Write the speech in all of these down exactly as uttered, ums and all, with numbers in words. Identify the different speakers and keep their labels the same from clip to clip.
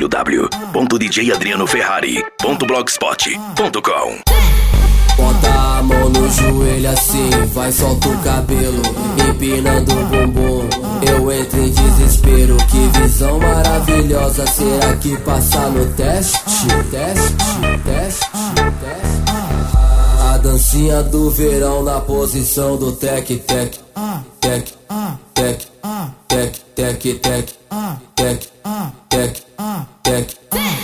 Speaker 1: w w ponto d j adriano ferrari ponto blogspot ponto com.
Speaker 2: Bota a mão no joelho assim, vai, solta o cabelo, empinando o bumbum. Eu entro em desespero, que visão maravilhosa. Será que passa no teste? Teste, teste, teste. A dancinha do verão na posição do tec-tec. Tec, tec, tec, tec, tec, tec, tec, tec.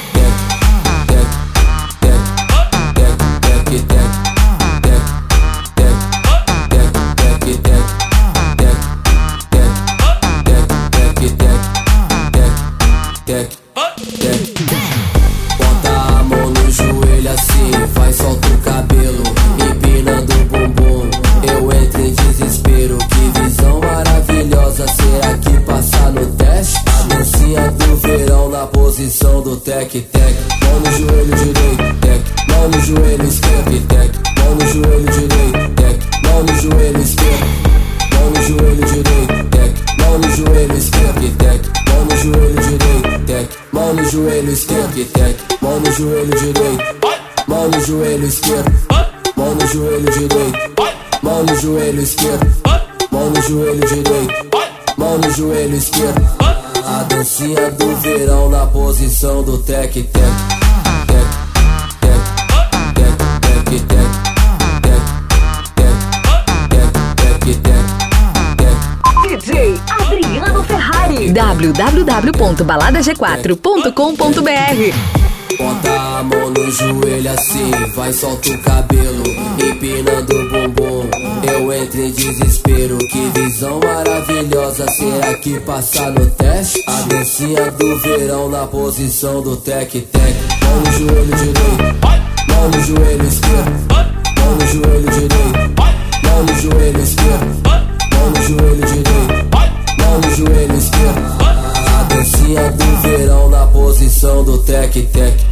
Speaker 2: Bota a mão no joelho assim, vai, solta o cabelo, empinando o bumbum. Eu entro em desespero, que visão maravilhosa. Será que passa no teste? A dancinha do verão na posição do tec-tec. Mão no joelho direito, tec. Mão no joelho esquerdo, tec. Mão no joelho direito, tec. Mão no joelho esquerdo. Mão no joelho direito, tec. Mão no joelho esquerdo, tec. Mão no joelho direito, tec. Mão no joelho esquerdo, tec. Mão no joelho direito. Mão no joelho esquerdo. Mão no joelho direito. Mão no joelho esquerdo. Mão no joelho direito. Mão no joelho esquerdo. A dancinha do verão na posição do tec-tec. Tec, tec, tec, tec, tec, tec, tec, tec, tec.
Speaker 3: D J Adriano Ferrari. w w w ponto balada g quatro ponto com ponto b r.
Speaker 2: Bota a mão no joelho assim, vai, solta o cabelo, empinando o bumbum. Eu entro em desespero, que visão maravilhosa. Será que passa no teste? A dancinha do verão na posição do tec-tec. Mão no joelho direito, mão no joelho esquerdo. Mão no joelho direito, mão no joelho esquerdo. Mão no joelho direito, mão no joelho esquerdo. A dancinha do verão na posição do tec-tec.